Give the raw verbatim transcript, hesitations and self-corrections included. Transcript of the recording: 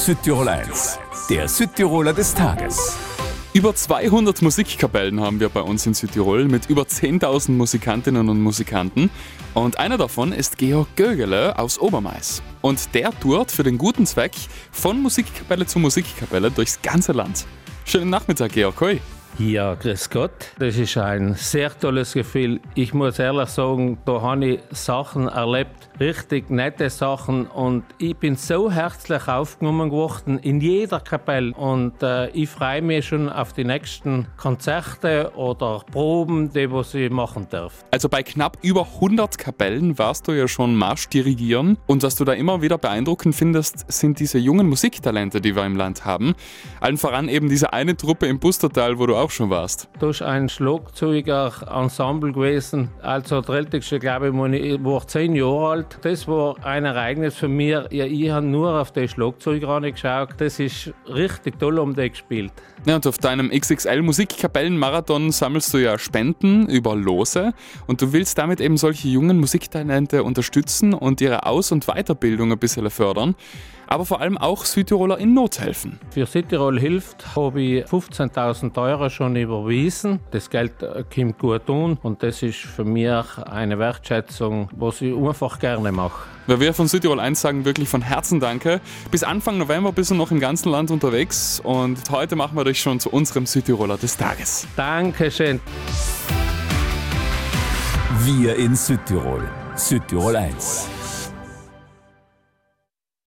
Südtirol eins, der Südtiroler des Tages. Über zweihundert Musikkapellen haben wir bei uns in Südtirol mit über zehntausend Musikantinnen und Musikanten. Und einer davon ist Georg Gögele aus Obermais. Und der tourt für den guten Zweck von Musikkapelle zu Musikkapelle durchs ganze Land. Schönen Nachmittag, Georg. Hoi. Ja, grüß Gott. Das ist ein sehr tolles Gefühl. Ich muss ehrlich sagen, da habe ich Sachen erlebt, richtig nette Sachen. Und ich bin so herzlich aufgenommen worden in jeder Kapelle. Und äh, ich freue mich schon auf die nächsten Konzerte oder Proben, die was ich machen darf. Also bei knapp über hundert Kapellen warst du ja schon Marsch dirigieren. Und was du da immer wieder beeindruckend findest, sind diese jungen Musiktalente, die wir im Land haben. Allen voran eben diese eine Truppe im Pustertal, wo du auch schon warst. Da ist ein Schlagzeuger-Ensemble gewesen. Also der älteste, glaube ich, war zehn Jahre alt. Das war ein Ereignis für mich. Ja, ich habe nur auf die Schlagzeuger geschaut. Das ist richtig toll um die gespielt. Ja, und auf deinem X X L-Musikkapellen-Marathon sammelst du ja Spenden über Lose. Und du willst damit eben solche jungen Musiktalente unterstützen und ihre Aus- und Weiterbildung ein bisschen fördern. Aber vor allem auch Südtiroler in Not helfen. Für Südtirol hilft, habe ich fünfzehntausend Euro schon überwiesen. Das Geld kommt gut an und das ist für mich eine Wertschätzung, was ich einfach gerne mache. Weil wir von Südtirol eins sagen wirklich von Herzen Danke. Bis Anfang November bist du noch im ganzen Land unterwegs und heute machen wir dich schon zu unserem Südtiroler des Tages. Dankeschön. Wir in Südtirol. Südtirol eins.